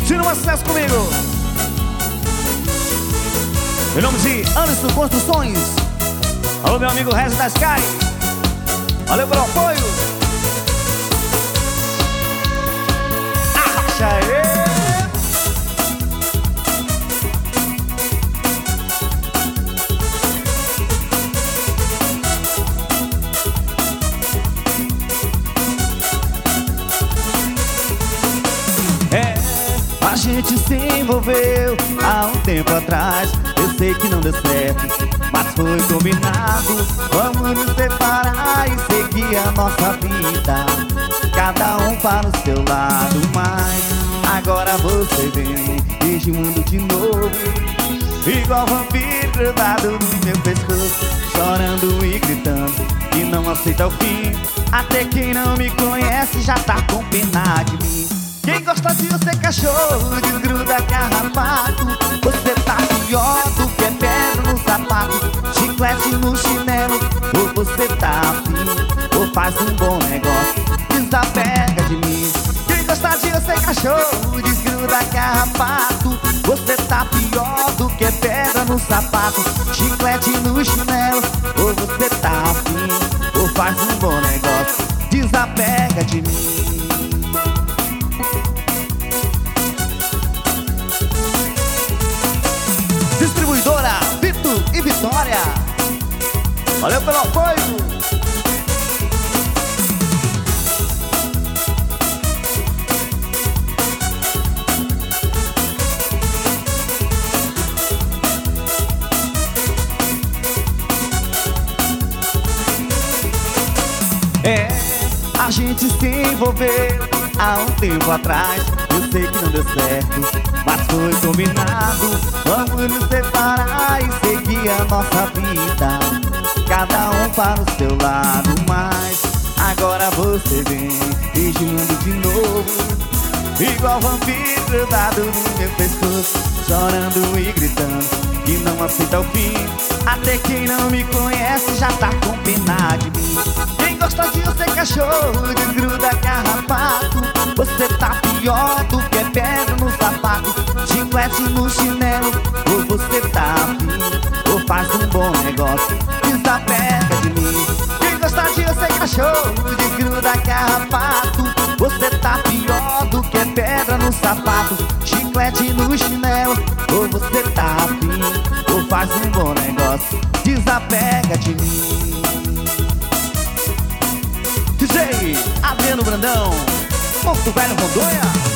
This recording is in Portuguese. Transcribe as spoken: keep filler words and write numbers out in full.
Curtindo um sucesso comigo. Em nome de Anderson Construções. Alô, meu amigo Regis da Sky. Valeu pelo apoio. Arrocha aí. É, a gente se envolveu há um tempo atrás. Eu sei que não deu certo, mas foi combinado. Vamos nos separar e seguir a nossa vida, cada um para o seu lado. Mas agora você vem desde o mundo de novo, igual vampiro grudado no meu pescoço, chorando e gritando que não aceita o fim. Até quem não me conhece já tá com pena de mim. Quem gosta de você cachorro, desgruda carrapato. Você tá pior do que pedra no sapato, chiclete no chinelo. Ou você tá afim, ou faz um bom negócio, desapega de mim. Quem gosta de você cachorro, desgruda carrapato. Você tá pior do que pedra no sapato, chiclete no chinelo. Ou você tá afim, ou faz um bom negócio, desapega de mim. Distribuidora Vito e Vitória, valeu pelo apoio. É, a gente se envolveu há um tempo atrás. Eu sei que não deu certo, mas foi combinado. Vamos nos separar e seguir a nossa vida, cada um para o seu lado. Mas agora você vem desde o mundo de novo, igual vampiro grudado no meu pescoço, chorando e gritando que não aceita o fim. Até quem não me conhece já tá com pena de mim. Quem gosta de você cachorro, desgruda carrapato. Você tá pior do que pedra no sapato, chiclete no chinelo. Ou você tá afim, ou faz um bom negócio, desapega de mim. Quem gosta de você cachorro, desgruda carrapato. Você tá pior do que pedra no sapato, chiclete no chinelo. Ou você tá afim, ou faz um bom negócio, desapega de mim. D J Adriano Brandão, Porto Velho, Rondônia.